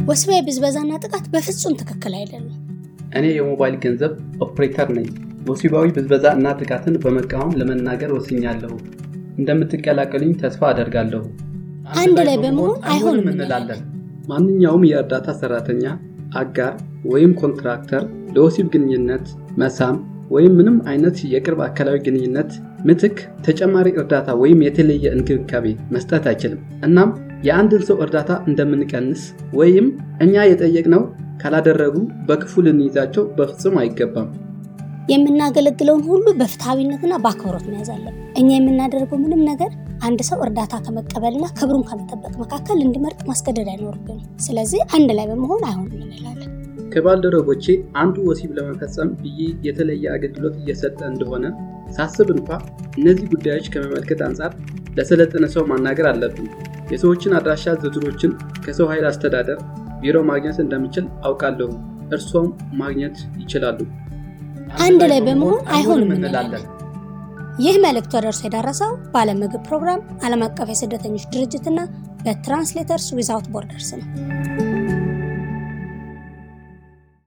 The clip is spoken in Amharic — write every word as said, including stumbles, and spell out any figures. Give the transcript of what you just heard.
ወሲባዊ ብዝበዛና ጥቃት በፍጹም ትክክል አይደለም። እኔ የሞባይል ገንዘብ ኦፕሬተር ነኝ። ወሲባዊ ብዝበዛ እና ጥቃትን በመቃወም ለመናገር ወስኛለሁ። እንደምትቀላቀሉኝ ተስፋ አደርጋለሁ። አንድ ላይ በመሆን አይሆንም እንላለን። ማንኛውም የእርዳታ ሰራተኛ፣ አጋር ወይም ኮንትራክተር ለወሲብ ግንኙነት መሳም ወይም ምንም አይነት የቅርብ አካላዊ ግንኙነት ምትክ ተጨማሪ እርዳታ ወይም የተለየ እንክብካቤ መስጠት አይችልም። እናም የአንድን ሰው እርዳታ እንደምንቀንስ ወይም እኛ የጠየቅነው ካላደረጉ በክፉ ልንይዛቸው በፍጹም አይገባም። የምናገለግለውን ሁሉ በፍትሃዊነትና በአክብሮት መያዝ አለብን። እኛ የምናደርገው ምንም ነገር አንድ ሰው እርዳታ ከመቀበልና ክብሩን ከመጠበቅ መካከል እንዲመርጥ ማስገደድ አይኖርብንም። ስለዚህ አንድ ላይ በመሆን አይሆንም እንላለን። ከባልደረቦቼ አንዱ ወሲብ ለመፈጸም ብዬ የተለየ አገልግሎት እየሰጠ እንደሆነ ሳስብ እንኳን እነዚህ ጉዳዮች ከመመልከት አንጻር ለሰለጠነ ሰው ማናገር አለብን። የሰዎችን አድራሻ ዝርዝሮችን ከሰው ኃይል አስተዳደር ቢሮ ማግኘት እንደምችል አውቃለሁ። እርሶም ማግኘት ይችላሉ። አንድ ላይ በመሆን አይሆንም እንላለን። ይህ መልእክት ወደ እርሶ የደረሰው በዓለም ምግብ ፕሮግራም፣ ዓለም አቀፍ የስደተኞች ድርጅትና በትራንስሌተርስ ዊዛውት ቦርደርስ ነው።